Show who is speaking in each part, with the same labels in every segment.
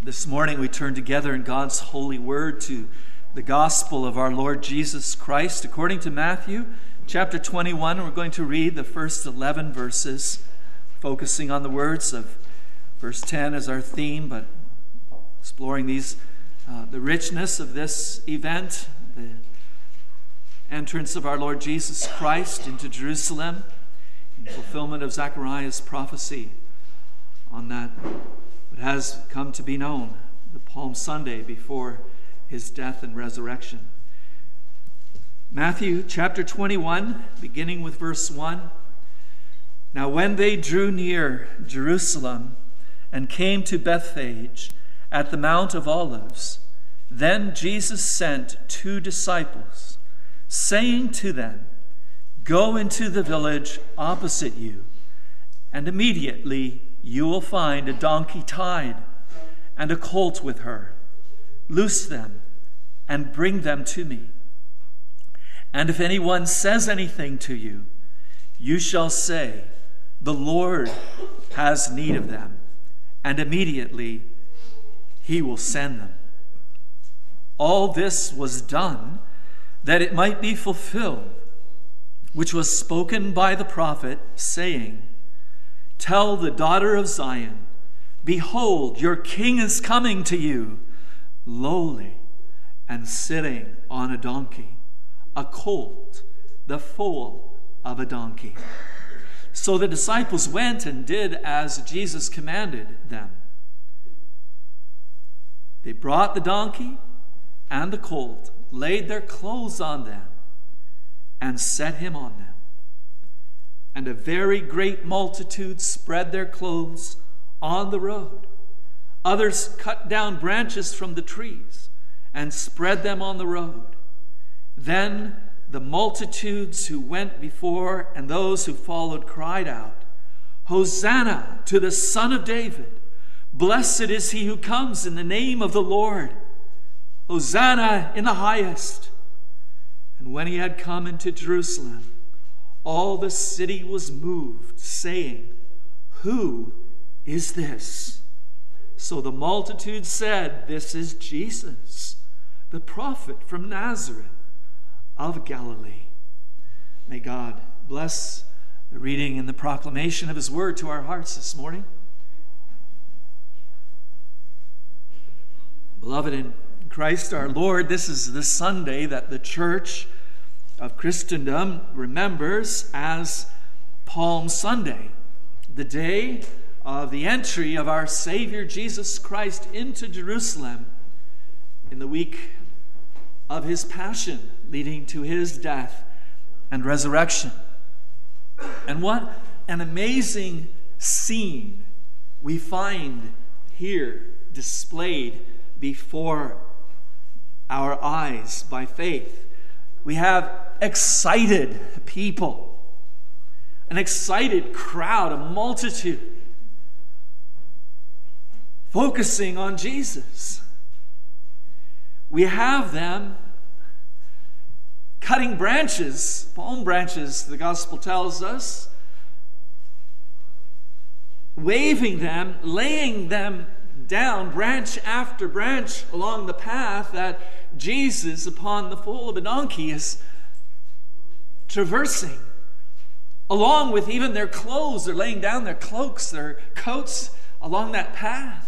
Speaker 1: This morning we turn together in God's holy word to the gospel of our Lord Jesus Christ. According to Matthew chapter 21, we're going to read the first 11 verses, focusing on the words of verse 10 as our theme, but exploring the richness of this event, the entrance of our Lord Jesus Christ into Jerusalem, in fulfillment of Zechariah's prophecy on that what has come to be known, the Palm Sunday before his death and resurrection. Matthew chapter 21, beginning with verse 1. Now when they drew near Jerusalem and came to Bethphage at the Mount of Olives, then Jesus sent 2 disciples, saying to them, "Go into the village opposite you, and immediately you will find a donkey tied and a colt with her. Loose them and bring them to me. And if anyone says anything to you, you shall say, 'The Lord has need of them,' and immediately he will send them." All this was done that it might be fulfilled, which was spoken by the prophet, saying, "Tell the daughter of Zion, behold, your king is coming to you, lowly and sitting on a donkey, a colt, the foal of a donkey." So the disciples went and did as Jesus commanded them. They brought the donkey and the colt, laid their clothes on them, and set him on them. And a very great multitude spread their clothes on the road. Others cut down branches from the trees and spread them on the road. Then the multitudes who went before and those who followed cried out, "Hosanna to the Son of David! Blessed is he who comes in the name of the Lord! Hosanna in the highest!" And when he had come into Jerusalem, all the city was moved, saying, "Who is this?" So the multitude said, "This is Jesus, the prophet from Nazareth of Galilee." May God bless the reading and the proclamation of his word to our hearts this morning. Beloved in Christ our Lord, this is the Sunday that the Church of Christendom remembers as Palm Sunday, the day of the entry of our Savior Jesus Christ into Jerusalem in the week of his passion, leading to his death and resurrection. And what an amazing scene we find here displayed before our eyes by faith. We have excited people, an excited crowd, a multitude, focusing on Jesus. We have them cutting branches, palm branches, the gospel tells us, waving them, laying them down, branch after branch, along the path that Jesus, upon the foal of a donkey, is traversing. Along with even their clothes, they're laying down their cloaks, their coats along that path.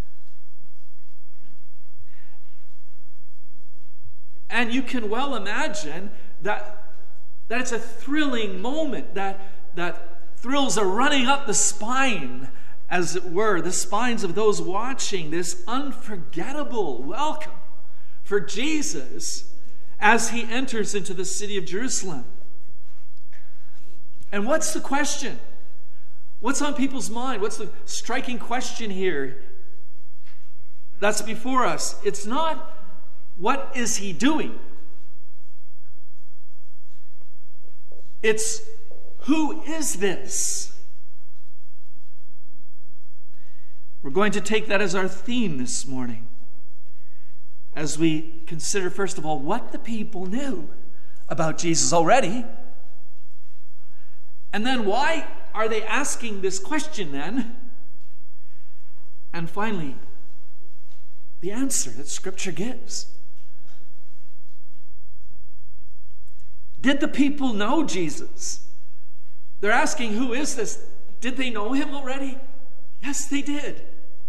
Speaker 1: And you can well imagine that it's a thrilling moment, that thrills are running up the spine, as it were, the spines of those watching this unforgettable welcome for Jesus as he enters into the city of Jerusalem. And what's the question? What's on people's mind? What's the striking question here that's before us? It's not, what is he doing? It's, who is this? We're going to take that as our theme this morning, as we consider, first of all, what the people knew about Jesus already. And then why are they asking this question then? And finally, the answer that Scripture gives. Did the people know Jesus? They're asking, who is this? Did they know him already? Yes, they did.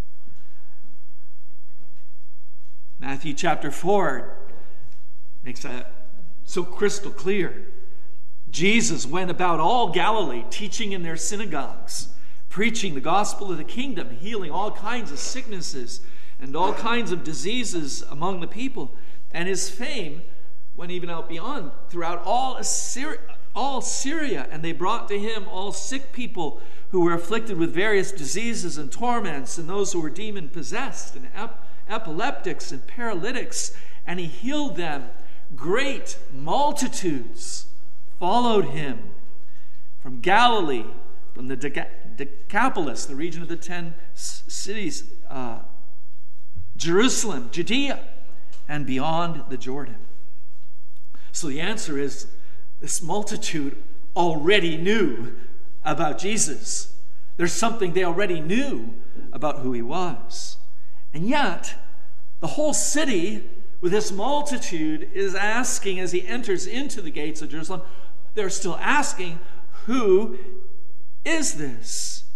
Speaker 1: Matthew chapter 4 makes that so crystal clear. Jesus went about all Galilee, teaching in their synagogues, preaching the gospel of the kingdom, healing all kinds of sicknesses and all kinds of diseases among the people. And his fame went even out beyond, throughout all Syria. And they brought to him all sick people who were afflicted with various diseases and torments, and those who were demon-possessed, and epileptics and paralytics, and he healed them. Great multitudes followed him from Galilee, from the Decapolis, the region of the 10 cities, Jerusalem, Judea, and beyond the Jordan. So the answer is, this multitude already knew about Jesus. There's something they already knew about who he was. And yet, the whole city with this multitude is asking, as he enters into the gates of Jerusalem, they're still asking, who is this?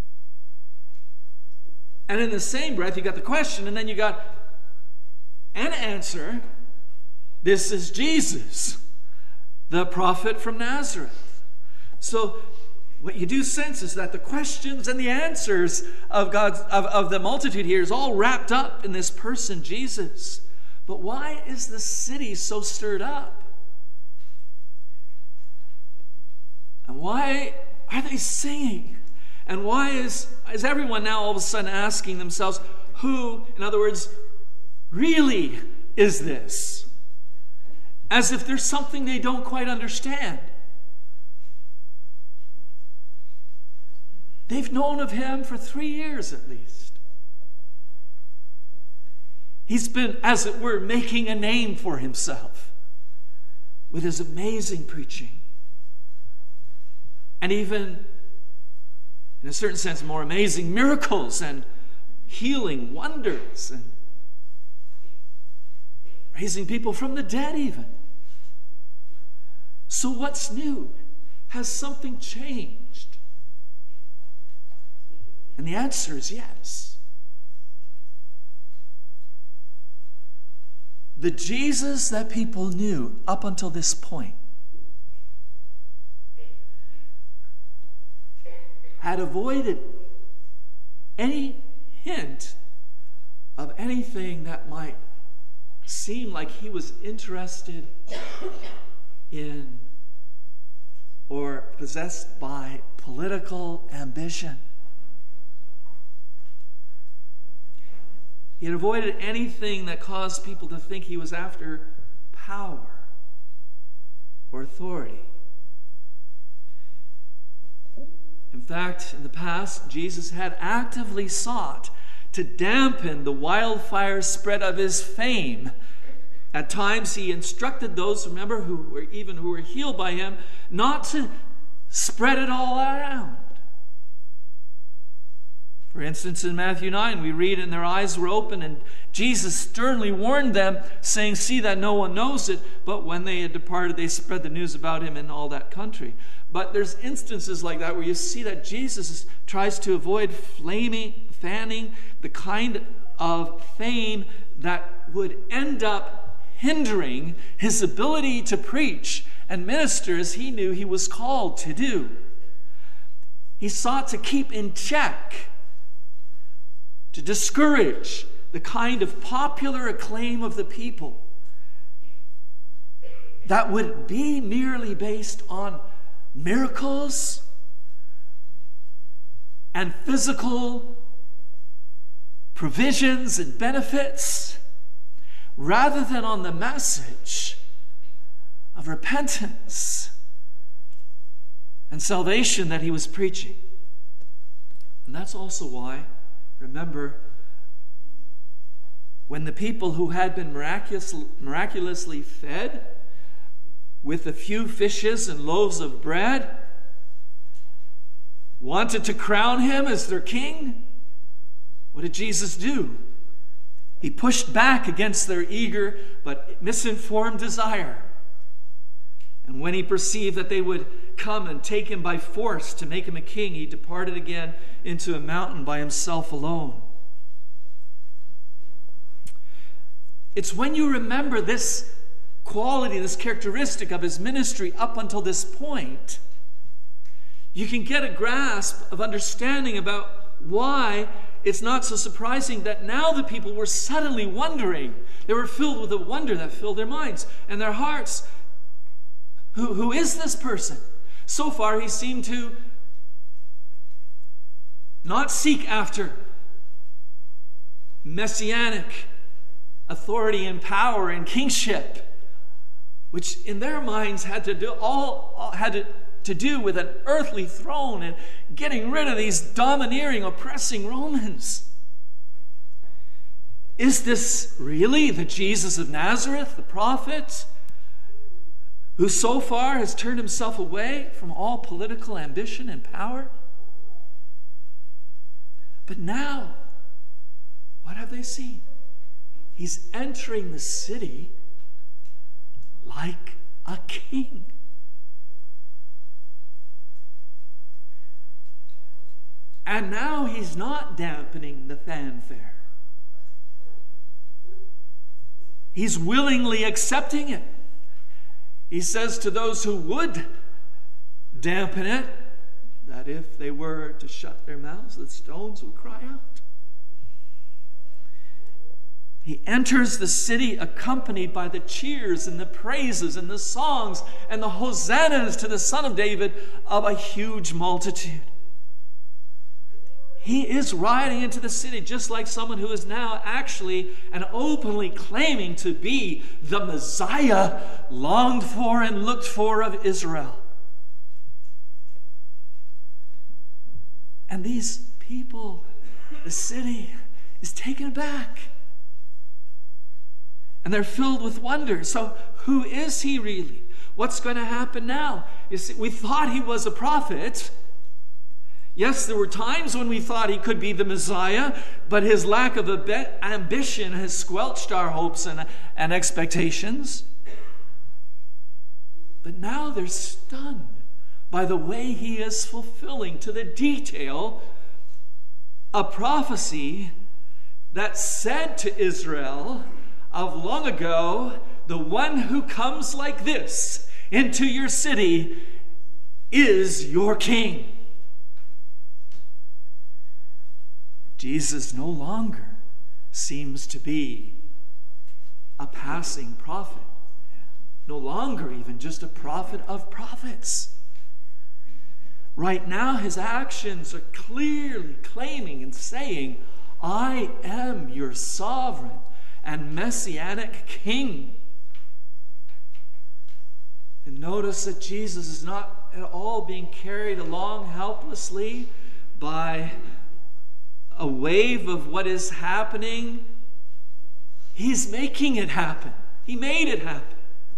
Speaker 1: And in the same breath, you got the question, and then you got an answer. This is Jesus, the prophet from Nazareth. So what you do sense is that the questions and the answers of the multitude here is all wrapped up in this person, Jesus. But why is the city so stirred up? And why are they singing? And why is everyone now all of a sudden asking themselves, who, in other words, really is this? As if there's something they don't quite understand. They've known of him for 3 years at least. He's been, as it were, making a name for himself with his amazing preaching. And even, in a certain sense, more amazing miracles and healing wonders and raising people from the dead even. So what's new? Has something changed? And the answer is yes. The Jesus that people knew up until this point had avoided any hint of anything that might seem like he was interested in or possessed by political ambition. He had avoided anything that caused people to think he was after power or authority. In fact, in the past, Jesus had actively sought to dampen the wildfire spread of his fame. At times, he instructed those, remember, who were healed by him, not to spread it all around. For instance, in Matthew 9, we read, and their eyes were open, and Jesus sternly warned them, saying, see that no one knows it. But when they had departed, they spread the news about him in all that country. But there's instances like that where you see that Jesus tries to avoid fanning the kind of fame that would end up hindering his ability to preach and minister as he knew he was called to do. He sought to keep in check, to discourage the kind of popular acclaim of the people that would be merely based on miracles and physical provisions and benefits, rather than on the message of repentance and salvation that he was preaching. And that's also why, remember, when the people who had been miraculously fed with a few fishes and loaves of bread wanted to crown him as their king, what did Jesus do? He pushed back against their eager but misinformed desire. And when he perceived that they would come and take him by force to make him a king, he departed again into a mountain by himself alone. It's when you remember this quality, this characteristic of his ministry up until this point, you can get a grasp of understanding about why it's not so surprising that now the people were suddenly wondering. They were filled with a wonder that filled their minds and their hearts. Who is this person? So far, he seemed to not seek after messianic authority and power and kingship, which in their minds had to do with an earthly throne and getting rid of these domineering, oppressing Romans. Is this really the Jesus of Nazareth, the prophet, who so far has turned himself away from all political ambition and power? But now, what have they seen? He's entering the city like a king. And now he's not dampening the fanfare. He's willingly accepting it. He says to those who would dampen it, that if they were to shut their mouths, the stones would cry out. He enters the city accompanied by the cheers and the praises and the songs and the hosannas to the Son of David of a huge multitude. He is riding into the city just like someone who is now actually and openly claiming to be the Messiah longed for and looked for of Israel. And these people, the city, is taken aback. And they're filled with wonder. So who is he really? What's going to happen now? You see, we thought he was a prophet. Yes, there were times when we thought he could be the Messiah, but his lack of ambition has squelched our hopes and expectations. But now they're stunned by the way he is fulfilling to the detail a prophecy that said to Israel of long ago, the one who comes like this into your city is your king. Jesus no longer seems to be a passing prophet, no longer even just a prophet of prophets. Right now, his actions are clearly claiming and saying, I am your sovereign and messianic king. And notice that Jesus is not at all being carried along helplessly by a wave of what is happening. He's making it happen. He made it happen.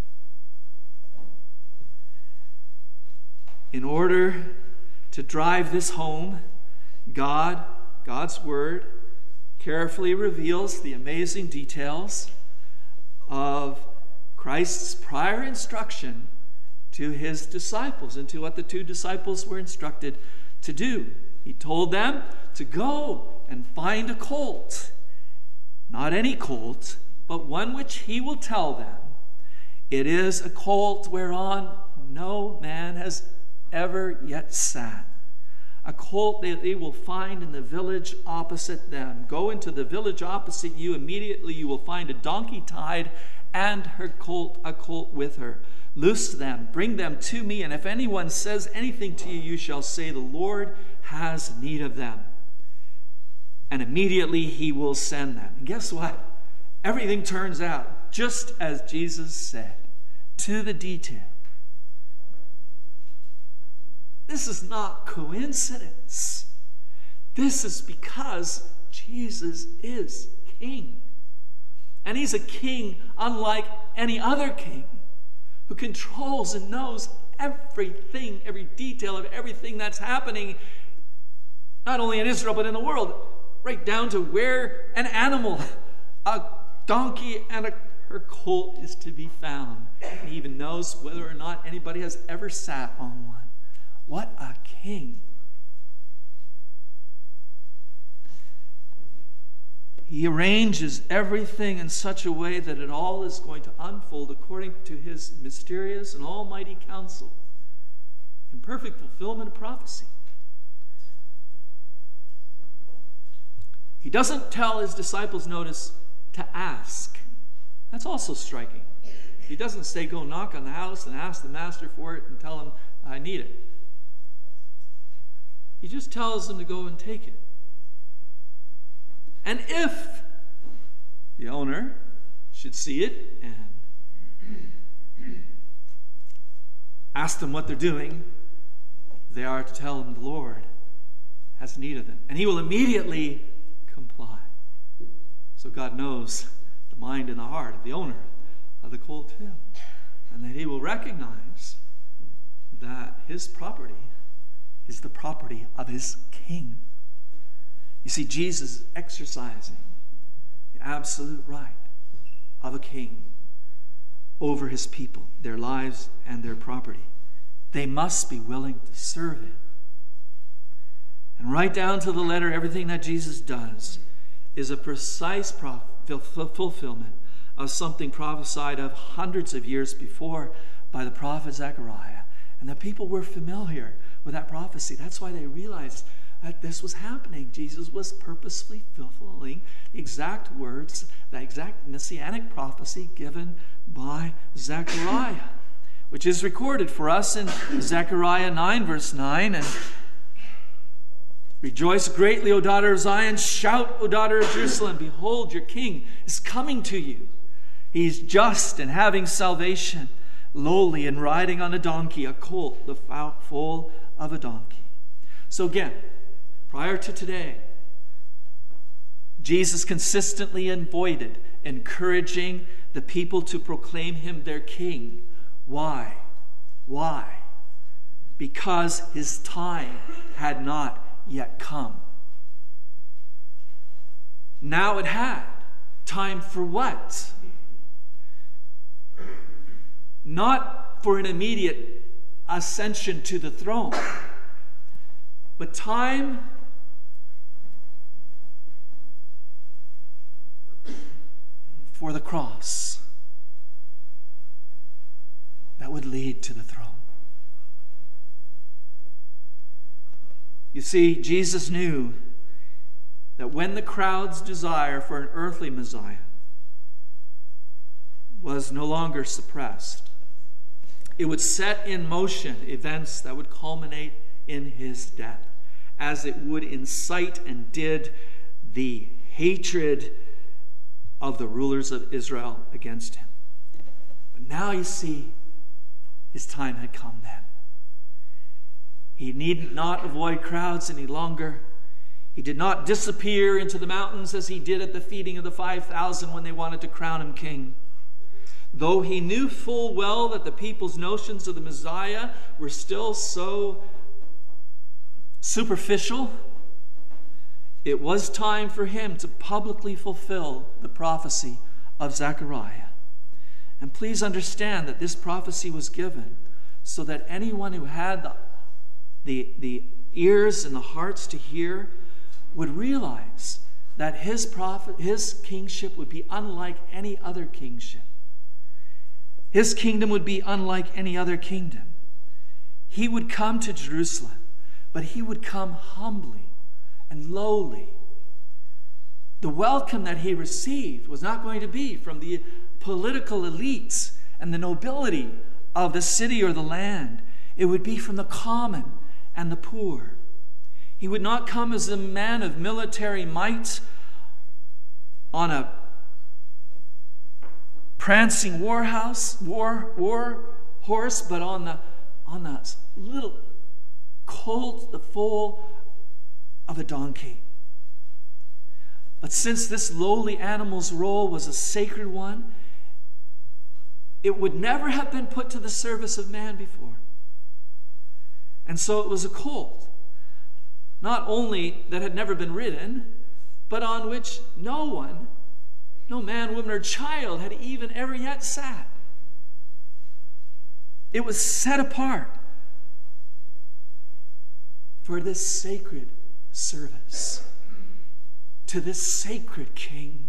Speaker 1: In order to drive this home, God's Word, carefully reveals the amazing details of Christ's prior instruction to his disciples and to what the two disciples were instructed to do. He told them to go and find a colt. Not any colt, but one which he will tell them. It is a colt whereon no man has ever yet sat. A colt that they will find in the village opposite them. Go into the village opposite you. Immediately you will find a donkey tied and a colt with her. Loose them, bring them to me, and if anyone says anything to you, you shall say, the Lord has need of them. And immediately he will send them. And guess what? Everything turns out just as Jesus said, to the detail. This is not coincidence. This is because Jesus is king. And he's a king unlike any other king who controls and knows everything, every detail of everything that's happening, not only in Israel but in the world, right down to where an animal a donkey and her colt is to be found. And he even knows whether or not anybody has ever sat on one. What a king. He arranges everything in such a way that it all is going to unfold according to his mysterious and almighty counsel in perfect fulfillment of prophecy. He doesn't tell his disciples, notice, to ask. That's also striking. He doesn't say, go knock on the house and ask the master for it and tell him, I need it. He just tells them to go and take it. And if the owner should see it and ask them what they're doing, they are to tell him the Lord has need of them. And he will immediately comply. So God knows the mind and the heart of the owner of the colt too. And that he will recognize that his property is the property of his king. You see, Jesus is exercising the absolute right of a king over his people, their lives and their property. They must be willing to serve him. And right down to the letter, everything that Jesus does is a precise fulfillment of something prophesied of hundreds of years before by the prophet Zechariah. And the people were familiar with that prophecy. That's why they realized that this was happening. Jesus was purposefully fulfilling the exact words, the exact messianic prophecy given by Zechariah, which is recorded for us in Zechariah 9, verse 9. And rejoice greatly, O daughter of Zion. Shout, O daughter of Jerusalem. Behold, your king is coming to you. He's just and having salvation, lowly and riding on a donkey, a colt, the foal of a donkey. So again, prior to today, Jesus consistently avoided encouraging the people to proclaim him their king. Why? Why? Because his time had not yet come. Now it had. Time for what? Not for an immediate ascension to the throne, but time for the cross that would lead to the throne. You see, Jesus knew that when the crowd's desire for an earthly Messiah was no longer suppressed, it would set in motion events that would culminate in his death, as it would incite and did the hatred of the rulers of Israel against him. But now you see, his time had come then. He need not avoid crowds any longer. He did not disappear into the mountains as he did at the feeding of the 5,000 when they wanted to crown him king. Though he knew full well that the people's notions of the Messiah were still so superficial, it was time for him to publicly fulfill the prophecy of Zechariah. And please understand that this prophecy was given so that anyone who had the ears and the hearts to hear would realize that his kingship would be unlike any other kingship. His kingdom would be unlike any other kingdom. He would come to Jerusalem, but he would come humbly and lowly. The welcome that he received was not going to be from the political elites and the nobility of the city or the land. It would be from the common and the poor. He would not come as a man of military might on a prancing war horse, but on the little colt, the foal of a donkey. But since this lowly animal's role was a sacred one, it would never have been put to the service of man before. And so it was a colt, not only that had never been ridden, but on which no one no man, woman, or child had even ever yet sat. It was set apart for this sacred service to this sacred King.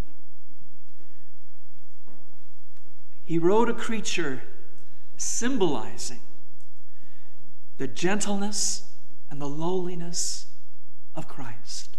Speaker 1: He rode a creature symbolizing the gentleness and the lowliness of Christ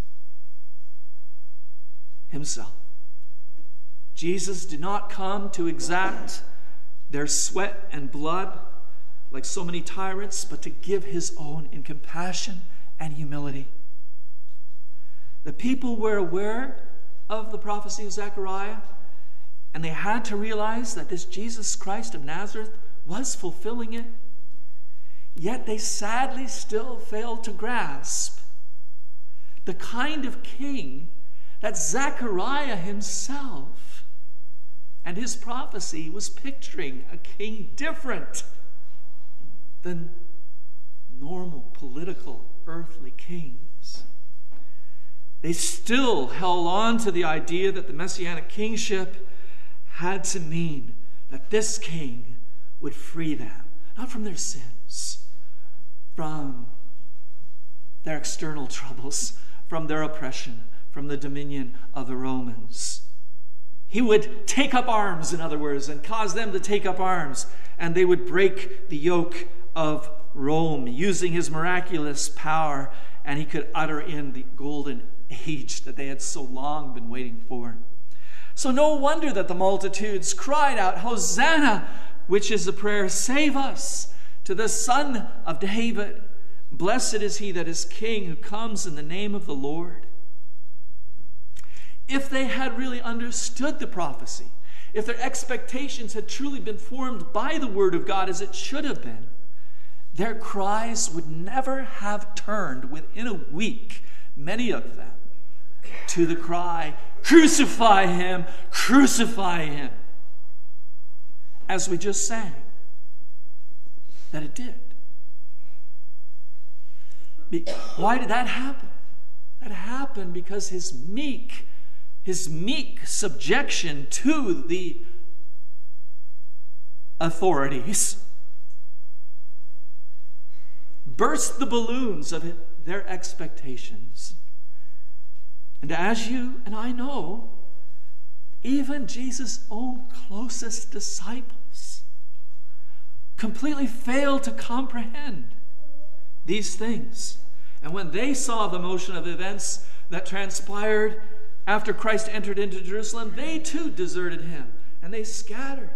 Speaker 1: himself. Jesus did not come to exact their sweat and blood like so many tyrants, but to give his own in compassion and humility. The people were aware of the prophecy of Zechariah, and they had to realize that this Jesus Christ of Nazareth was fulfilling it. Yet they sadly still failed to grasp the kind of king that Zechariah himself and his prophecy was picturing, a king different than normal political earthly kings. They still held on to the idea that the messianic kingship had to mean that this king would free them, not from their sins, from their external troubles, from their oppression, from the dominion of the Romans. He would take up arms, in other words, and cause them to take up arms, and they would break the yoke of Rome using his miraculous power, and he could usher in the golden age that they had so long been waiting for. So no wonder that the multitudes cried out, "Hosanna," which is the prayer, "Save us," to the Son of David. Blessed is he that is king who comes in the name of the Lord. If they had really understood the prophecy, if their expectations had truly been formed by the word of God as it should have been, their cries would never have turned within a week, many of them, to the cry, "Crucify him, crucify him," as we just sang that it did. Why did that happen? That happened because his meek subjection to the authorities burst the balloons of their expectations. And as you and I know, even Jesus' own closest disciples completely failed to comprehend these things. And when they saw the motion of events that transpired after Christ entered into Jerusalem, they too deserted him and they scattered.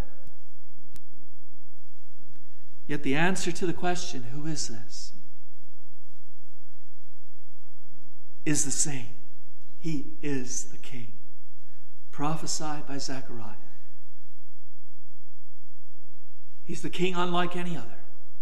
Speaker 1: Yet the answer to the question, "Who is this?" is the same. He is the King, prophesied by Zechariah. He's the King unlike any other.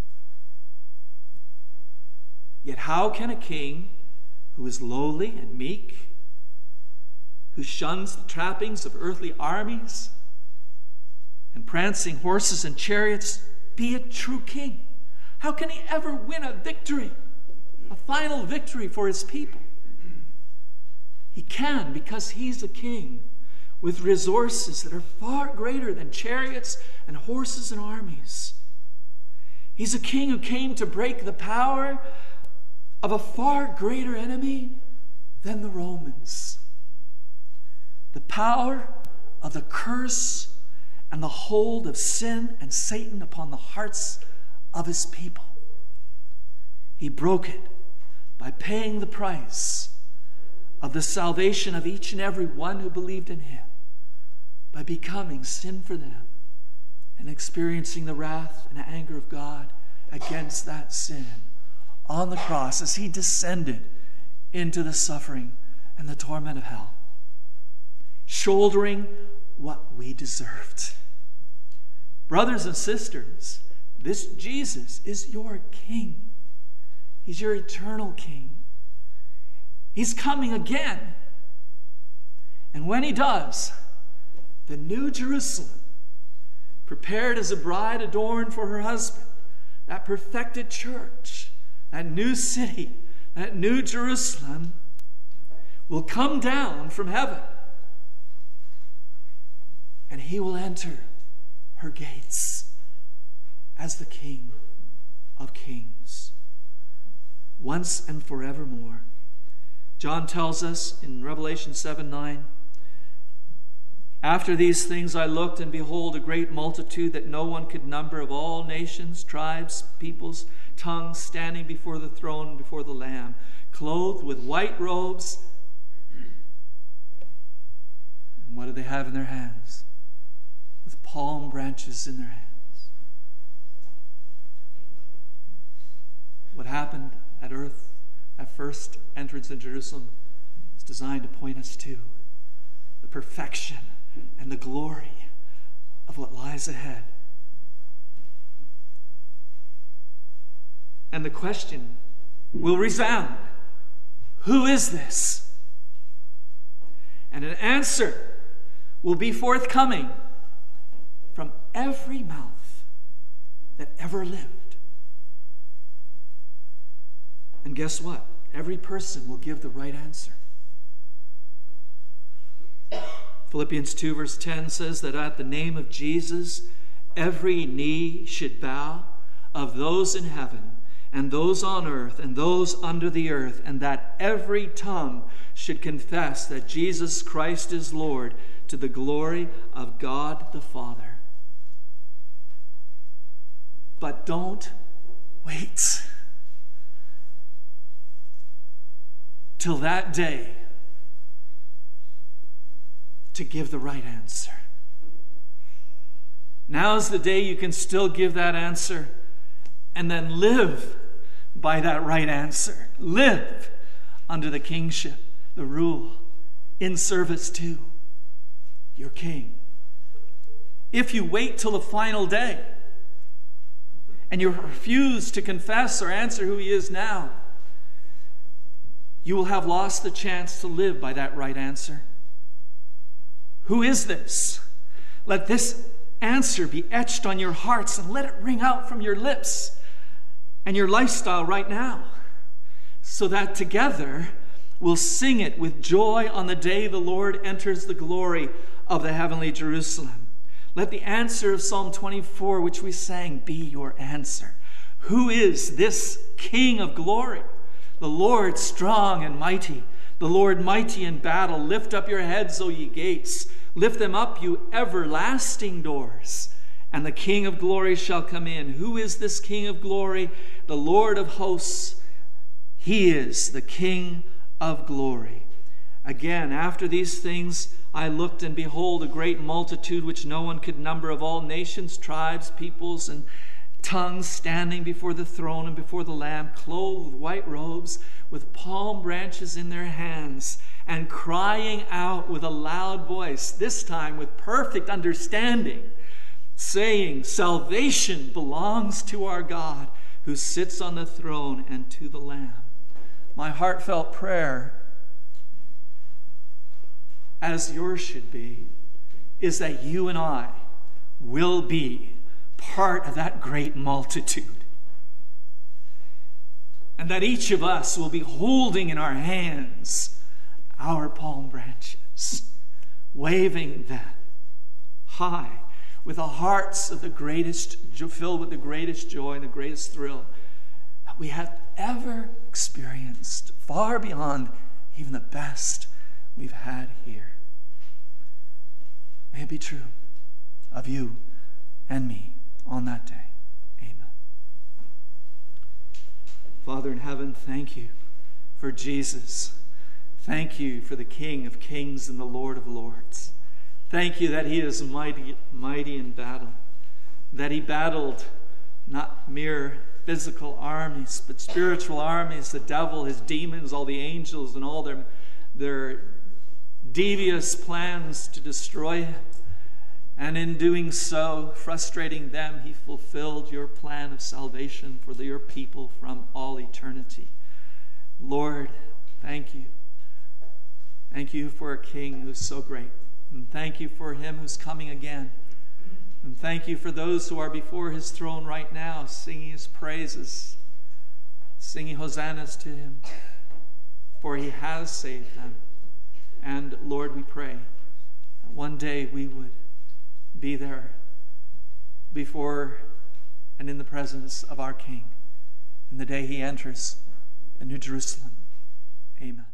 Speaker 1: Yet how can a king who is lowly and meek, who shuns the trappings of earthly armies and prancing horses and chariots, be a true king? How can he ever win a victory, a final victory for his people? He can, because he's a king with resources that are far greater than chariots and horses and armies. He's a king who came to break the power of a far greater enemy than the Romans. The power of the curse and the hold of sin and Satan upon the hearts of his people. He broke it by paying the price of the salvation of each and every one who believed in him, by becoming sin for them and experiencing the wrath and anger of God against that sin on the cross as he descended into the suffering and the torment of hell, shouldering what we deserved. Brothers and sisters, this Jesus is your King. He's your eternal King. He's coming again. And when he does, the new Jerusalem, prepared as a bride adorned for her husband, that perfected church, that new city, that new Jerusalem, will come down from heaven. and he will enter her gates as the King of Kings, once and forevermore. John tells us in Revelation 7:9, after these things I looked, and behold, a great multitude that no one could number, of all nations, tribes, peoples, tongues, standing before the throne and before the Lamb, clothed with white robes. And what do they have in their hands? With palm branches in their hands. What happened at earth, at first entrance in Jerusalem, is designed to point us to the perfection and the glory of what lies ahead. And the question will resound, who is this? And an answer will be forthcoming from every mouth that ever lived. And guess what? Every person will give the right answer. Philippians 2 verse 10 says that at the name of Jesus, every knee should bow, of those in heaven and those on earth and those under the earth, and that every tongue should confess that Jesus Christ is Lord, to the glory of God the Father. But don't wait till that day to give the right answer. Now's the day you can still give that answer and then live by that right answer. Live under the kingship, the rule, in service to your King. If you wait till the final day and you refuse to confess or answer who he is now, you will have lost the chance to live by that right answer. Who is this? Let this answer be etched on your hearts and let it ring out from your lips and your lifestyle right now, so that together we'll sing it with joy on the day the Lord enters the glory of the heavenly Jerusalem. Let the answer of Psalm 24, which we sang, be your answer. Who is this King of glory? The Lord strong and mighty, the Lord mighty in battle. Lift up your heads, O ye gates. Lift them up, you everlasting doors, and the King of glory shall come in. Who is this King of glory? The Lord of hosts. He is the King of glory. Again, after these things I looked, and behold, a great multitude which no one could number, of all nations, tribes, peoples, and tongues, standing before the throne and before the Lamb, clothed with white robes, with palm branches in their hands, and crying out with a loud voice, this time with perfect understanding, saying, salvation belongs to our God who sits on the throne and to the Lamb. My heartfelt prayer, as yours should be, is that you and I will be part of that great multitude. And that each of us will be holding in our hands our palm branches, waving them high with the hearts of the greatest, filled with the greatest joy and the greatest thrill that we have ever experienced, far beyond even the best we've had here. May it be true of you and me on that day. Amen. Father in heaven, thank you for Jesus. Thank you for the King of kings and the Lord of lords. Thank you that he is mighty, mighty in battle, that he battled not mere physical armies, but spiritual armies, the devil, his demons, all the angels, and all their devious plans to destroy him. And in doing so, frustrating them, he fulfilled your plan of salvation for your people from all eternity. Lord, thank you. Thank you for a King who's so great. And thank you for him who's coming again. And thank you for those who are before his throne right now, singing his praises, singing hosannas to him, for he has saved them. And Lord, we pray that one day we would be there before and in the presence of our King in the day he enters the New Jerusalem. Amen.